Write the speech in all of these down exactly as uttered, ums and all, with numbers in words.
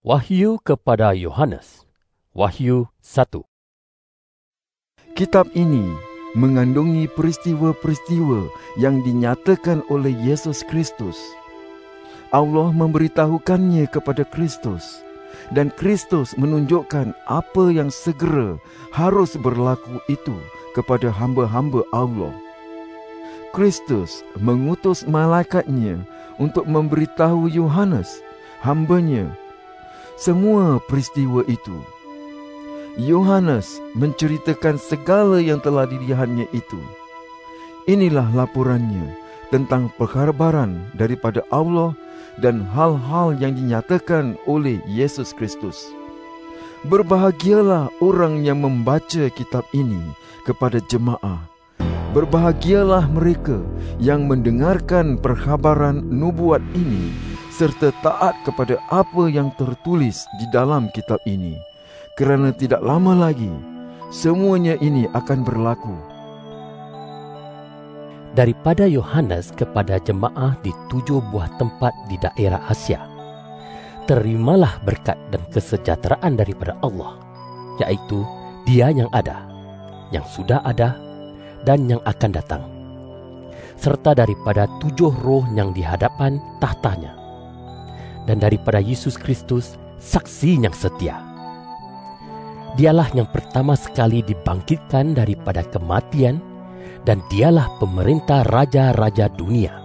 Wahyu kepada Yohanes. Wahyu satu. Kitab ini mengandungi peristiwa-peristiwa yang dinyatakan oleh Yesus Kristus. Allah memberitahukannya kepada Kristus, dan Kristus menunjukkan apa yang segera harus berlaku itu kepada hamba-hamba Allah. Kristus mengutus malaikatnya untuk memberitahu Yohanes, hambanya, semua peristiwa itu. Yohanes menceritakan segala yang telah dilihatnya itu. Inilah laporannya tentang perkhabaran daripada Allah dan hal-hal yang dinyatakan oleh Yesus Kristus. Berbahagialah orang yang membaca kitab ini kepada jemaah. Berbahagialah mereka yang mendengarkan perkhabaran nubuat ini serta taat kepada apa yang tertulis di dalam kitab ini, kerana tidak lama lagi semuanya ini akan berlaku. Daripada Yohanes kepada jemaah di tujuh buah tempat di daerah Asia. Terimalah berkat dan kesejahteraan daripada Allah, yaitu Dia yang ada, yang sudah ada, dan yang akan datang, serta daripada tujuh roh yang di hadapan tahtanya, dan daripada Yesus Kristus, saksi yang setia. Dialah yang pertama sekali dibangkitkan daripada kematian, dan dialah pemerintah raja-raja dunia.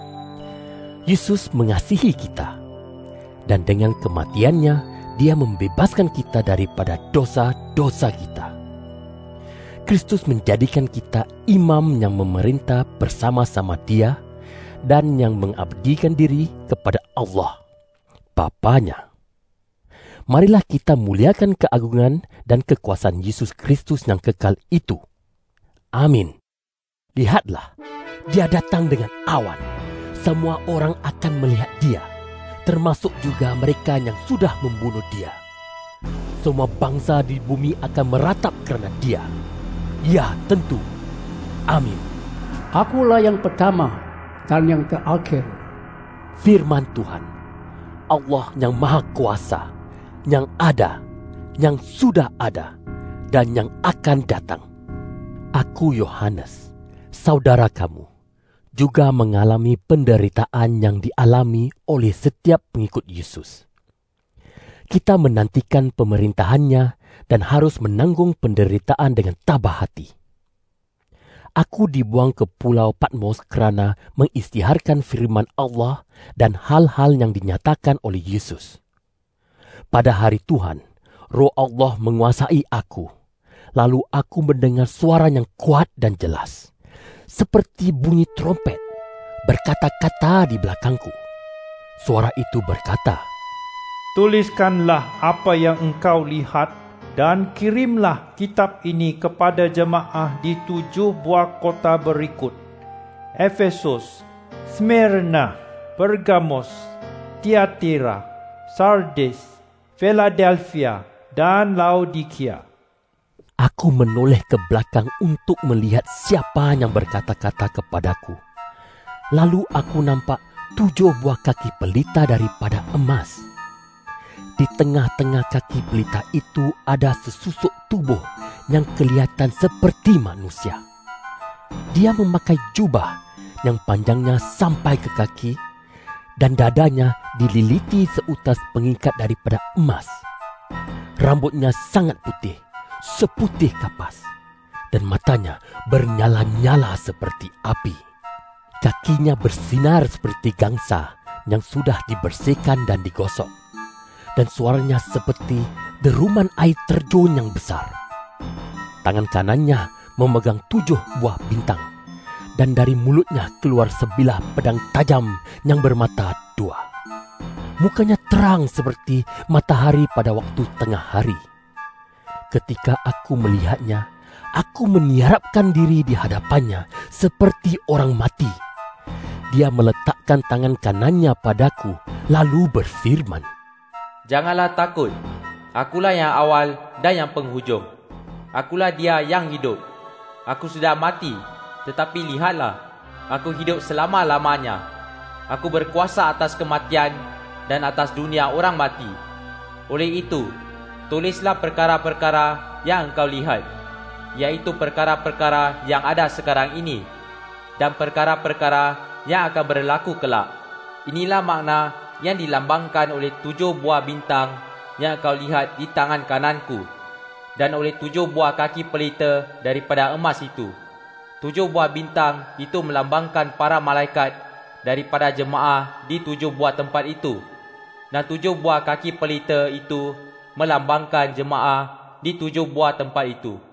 Yesus mengasihi kita, dan dengan kematiannya, Dia membebaskan kita daripada dosa-dosa kita. Kristus menjadikan kita imam yang memerintah bersama-sama Dia, dan yang mengabdikan diri kepada Allah, Bapanya. Marilah kita muliakan keagungan dan kekuasaan Yesus Kristus yang kekal itu. Amin. Lihatlah, Dia datang dengan awan. Semua orang akan melihat Dia, termasuk juga mereka yang sudah membunuh Dia. Semua bangsa di bumi akan meratap kerana Dia. Ya, tentu. Amin. Akulah yang pertama dan yang terakhir. Firman Tuhan, Allah yang Maha Kuasa, yang ada, yang sudah ada, dan yang akan datang. Aku Yohanes, saudara kamu, juga mengalami penderitaan yang dialami oleh setiap pengikut Yesus. Kita menantikan pemerintahannya dan harus menanggung penderitaan dengan tabah hati. Aku dibuang ke pulau Patmos kerana mengisytiharkan firman Allah dan hal-hal yang dinyatakan oleh Yesus. Pada hari Tuhan, Roh Allah menguasai aku. Lalu aku mendengar suara yang kuat dan jelas, seperti bunyi trompet, berkata-kata di belakangku. Suara itu berkata, "Tuliskanlah apa yang engkau lihat dan kirimlah kitab ini kepada jemaah di tujuh buah kota berikut: Efesus, Smyrna, Pergamos, Tiatira, Sardes, Philadelphia, dan Laodikia." Aku menoleh ke belakang untuk melihat siapa yang berkata-kata kepadaku. Lalu aku nampak tujuh buah kaki pelita daripada emas. Di tengah-tengah kaki pelita itu ada sesusuk tubuh yang kelihatan seperti manusia. Dia memakai jubah yang panjangnya sampai ke kaki, dan dadanya dililiti seutas pengikat daripada emas. Rambutnya sangat putih, seputih kapas, dan matanya bernyala-nyala seperti api. Kakinya bersinar seperti gangsa yang sudah dibersihkan dan digosok, dan suaranya seperti deruman air terjun yang besar. Tangan kanannya memegang tujuh buah bintang, dan dari mulutnya keluar sebilah pedang tajam yang bermata dua. Mukanya terang seperti matahari pada waktu tengah hari. Ketika aku melihatnya, aku meniarapkan diri di hadapannya seperti orang mati. Dia meletakkan tangan kanannya padaku, lalu berfirman, "Janganlah takut, akulah yang awal dan yang penghujung. Akulah Dia yang hidup. Aku sudah mati, tetapi lihatlah, aku hidup selama-lamanya. Aku berkuasa atas kematian dan atas dunia orang mati. Oleh itu, tulislah perkara-perkara yang engkau lihat, iaitu perkara-perkara yang ada sekarang ini, dan perkara-perkara yang akan berlaku kelak. Inilah makna yang dilambangkan oleh tujuh buah bintang yang engkau lihat di tangan kananku, dan oleh tujuh buah kaki pelita daripada emas itu. Tujuh buah bintang itu melambangkan para malaikat daripada jemaah di tujuh buah tempat itu, dan tujuh buah kaki pelita itu melambangkan jemaah di tujuh buah tempat itu.